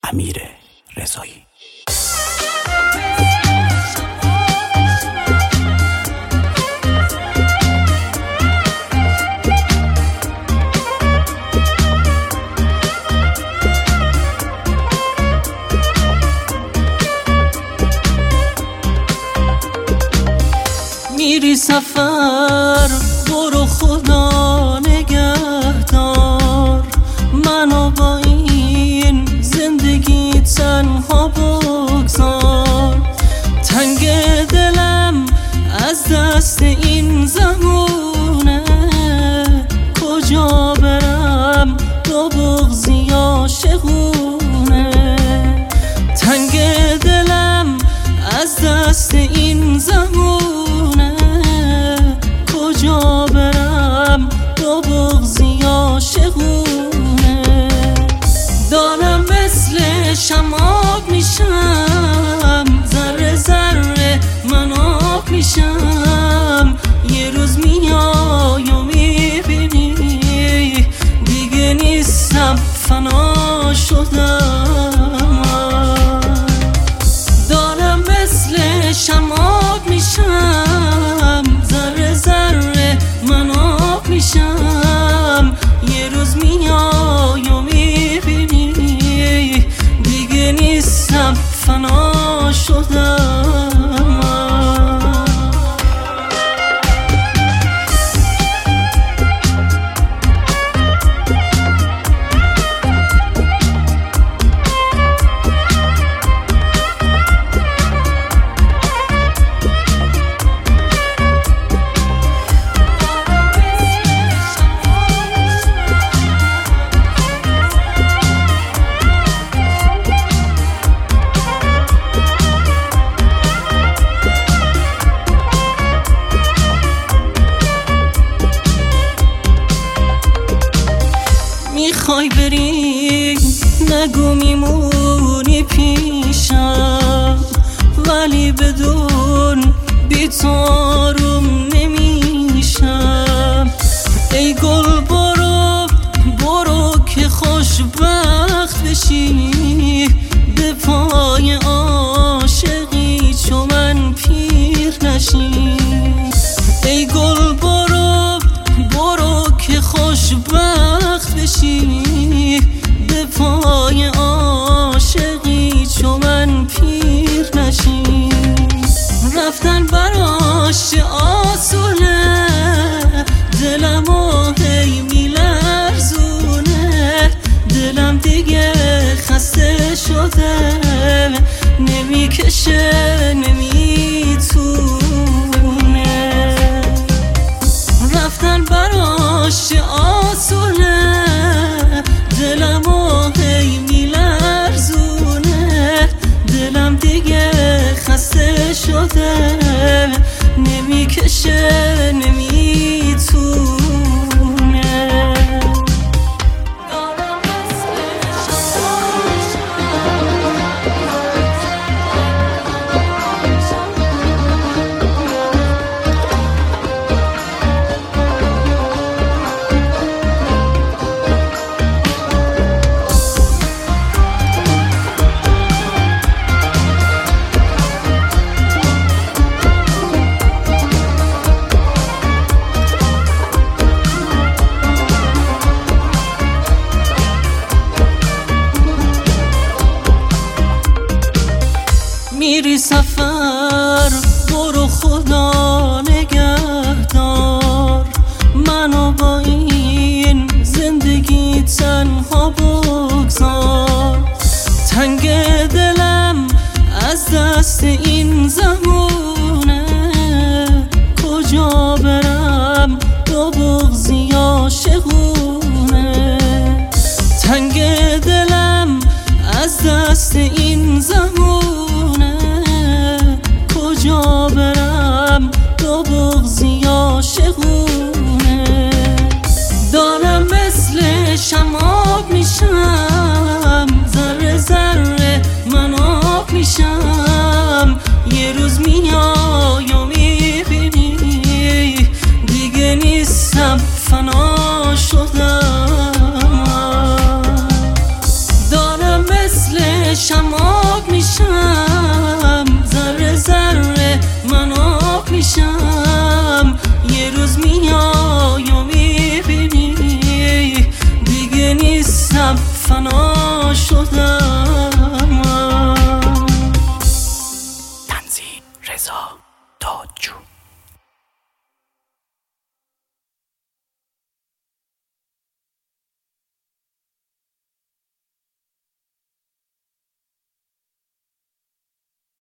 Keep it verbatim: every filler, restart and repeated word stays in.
امیر رضایی. میری سفر برو خدا نگهدار، منو با این زندگی تنها بگذار. تنگ دلم از دست این زمونه، کجا برم با بغضی عاشقونه. تنگ دلم از دست این زمونه، کجا برم با بغضی عاشقونه. دارم مثل شماب میشم، ذره ذره من آب میشم. یه روز میای و میبینی دیگه نیستم، فنا شدم. دارم مثل شماب میشم، ذره ذره من آب میشم. یه روز میای و میبینی دیگه نیستم، فنا شدم. میخوای بری نگو میمونی پیشم، ولی بدون بی تو آروم نمیشم. ای گل برو برو که خوشبخت بشی، به پای عاشقی چو من پیر نشی. ای گل برو برو که خوشبخت بشی، به پای عاشقی چو من پیر نشی. رفتن براش آسونه، دلمو هی میلرزونه. دلم دیگه خسته شده، نمیکشه نمیتونه. رفتن براش آسونه، دلمو هی میلرزونه. دلم دیگه خسته شده، نمیکشه نمیتونه. میری سفر برو خدا نگهدار، منو با این زندگی تنها بگذار. تنگ دلم از دست این زمونه، کجا برم با بغضی عاشقونه. تنگ دلم از دست این زمونه، کجا برم با بغضی عاشقونه. دارم مثل شماب میشم، ذره ذره من آب میشم. یه روز میای و میبینی دیگه نیستم، فنا شدم. دارم مثل شماب میشم، ذره ذره من آب میشم. یه روز میاد